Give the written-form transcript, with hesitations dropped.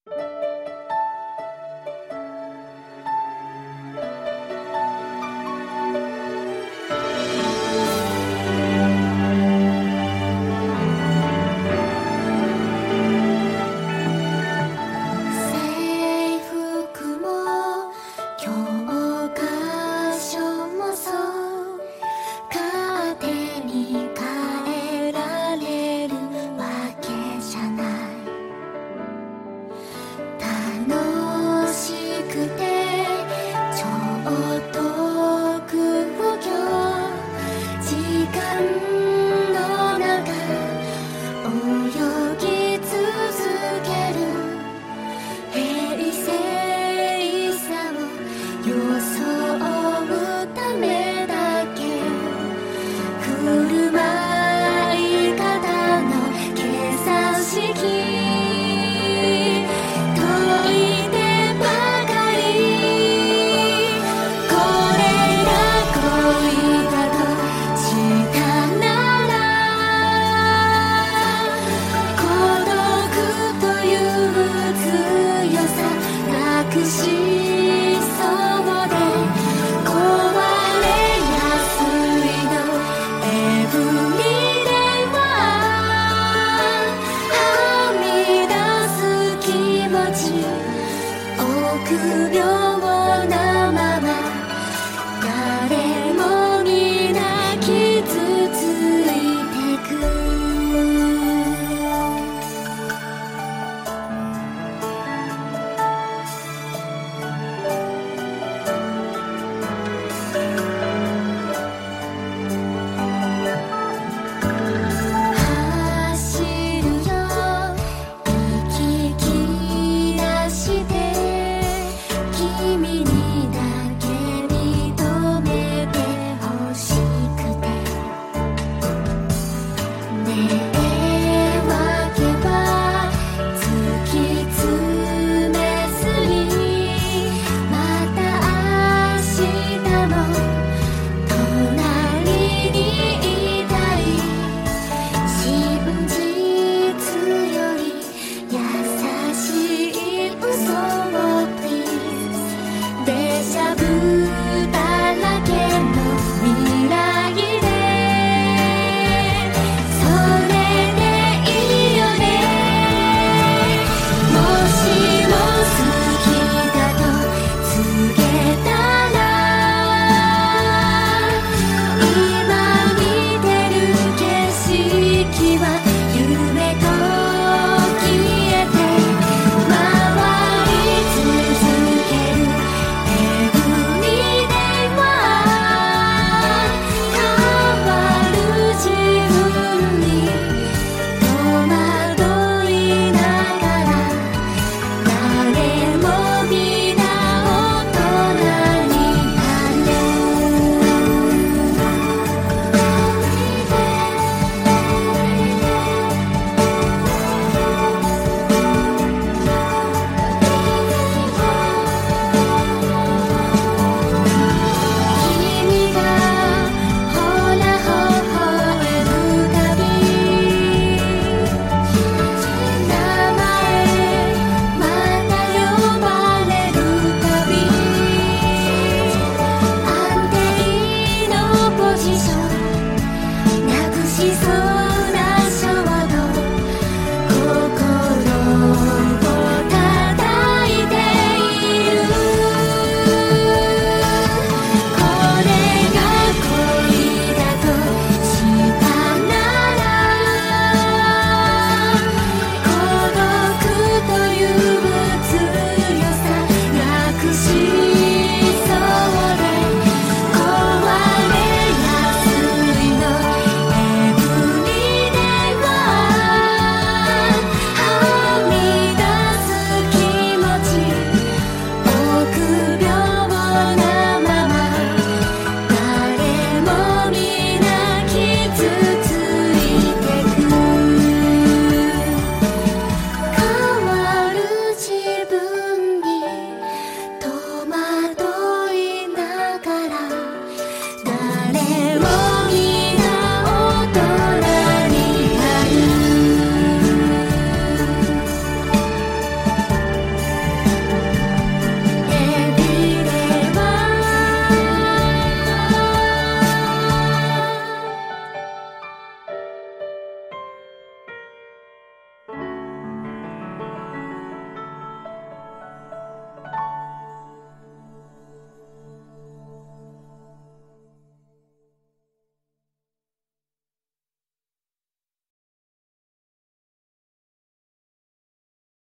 制服も教科書もそう勝手に変えられるわけじゃない。楽しくてちょっと副業時間の中泳ぎ続ける平静さを装うためだけ振る舞い方の計算式解いてばかりこれが恋だとしたなら孤独という強さなくしそうで壊れやすいのエブリデイははみ出す気持ち臆病